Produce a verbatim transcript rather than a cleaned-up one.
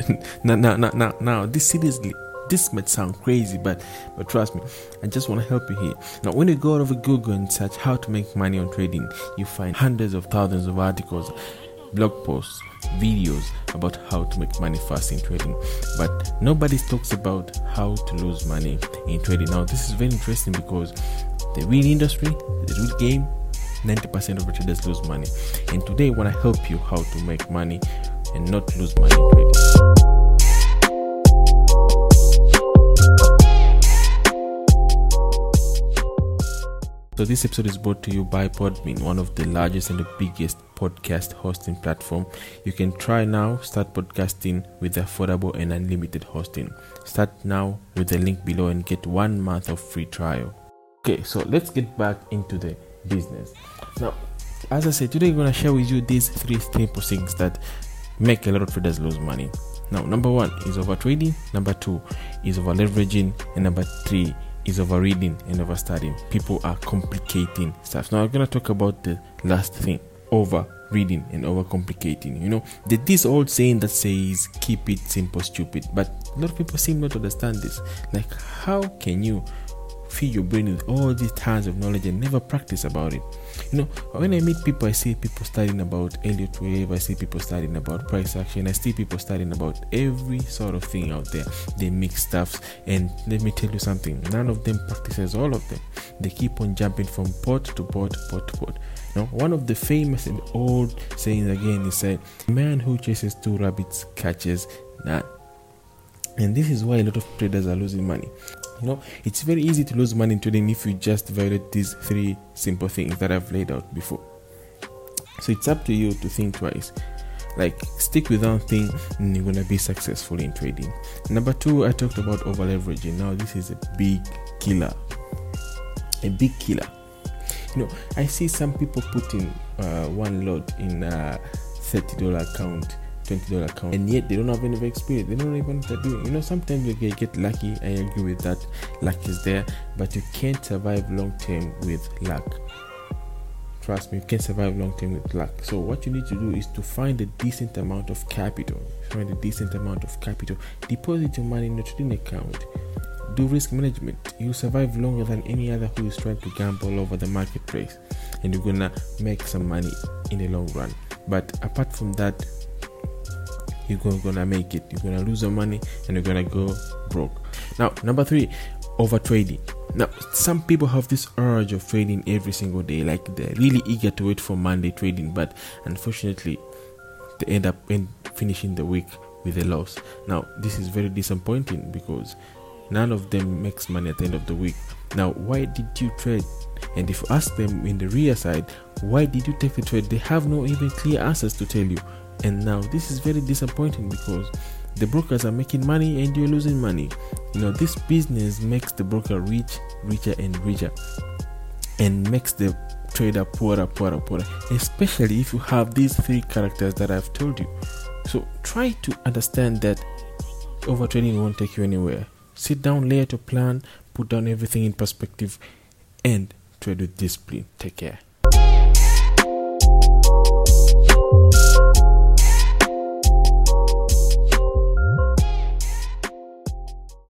now, now, now, now, now, this seriously, this might sound crazy, but but trust me, I just want to help you here. Now, when you go out of Google and search how to make money on trading, you find hundreds of thousands of articles, blog posts, videos about how to make money fast in trading, but nobody talks about how to lose money in trading. Now, this is very interesting because the real industry, the real game, ninety percent of the traders lose money, and today I want to help you how to make money and not lose money in trading. So this episode is brought to you by Podbean, one of the largest and the biggest podcast hosting platform. You can try now, start podcasting with affordable and unlimited hosting. Start now with the link below and get one month of free trial. Okay, so let's get back into the business. Now, as I said, today I'm going to share with you these three simple things that make a lot of traders lose money. Now, number one is over trading, number two is over leveraging, and number three is over reading and over studying. People are complicating stuff. Now I'm going to talk about the last thing, over reading and over complicating. You know, there's this old saying that says keep it simple, stupid, but a lot of people seem not to understand this. Like, how can you fill your brain with all these tons of knowledge and never practice about it? You know, when I meet people, I see people studying about Elliott Wave, I see people studying about price action, I see people studying about every sort of thing out there. They mix stuffs, and let me tell you something, none of them practices all of them. They keep on jumping from pot to pot, pot to pot. Now, one of the famous and old sayings again is said, "A man who chases two rabbits catches none." And this is why a lot of traders are losing money. You know, it's very easy to lose money in trading if you just violate these three simple things that I've laid out before. So it's up to you to think twice. Like, stick with one thing and you're gonna be successful in trading. Number two, I talked about over leveraging. Now this is a big killer. A big killer. You know, I see some people putting uh, one lot in a thirty dollars account, twenty dollars account, and yet they don't have any experience. They don't even know what they're doing. You know, sometimes you get, get lucky. I agree with that. Luck is there, but you can't survive long term with luck. Trust me, you can't survive long term with luck. So what you need to do is to find a decent amount of capital. Find a decent amount of capital. Deposit your money in a trading account. Do risk management. You survive longer than any other who is trying to gamble over the marketplace, and you're gonna make some money in the long run. But apart from that, you're gonna make it. You're gonna lose your money and you're gonna go broke. Now, number three, over trading. Now, some people have this urge of trading every single day, like they're really eager to wait for Monday trading, but unfortunately they end up in finishing the week with a loss. Now, this is very disappointing because none of them makes money at the end of the week. Now, why did you trade? And if you ask them in the rear side, why did you take the trade, they have no even clear answers to tell you. And now this is very disappointing because the brokers are making money and you're losing money. You know, this business makes the broker rich, richer and richer, and makes the trader poorer, poorer, poorer, especially if you have these three characters that I've told you. So try to understand that overtrading won't take you anywhere. Sit down, lay out a plan, put down everything in perspective, and trade with discipline. Take care.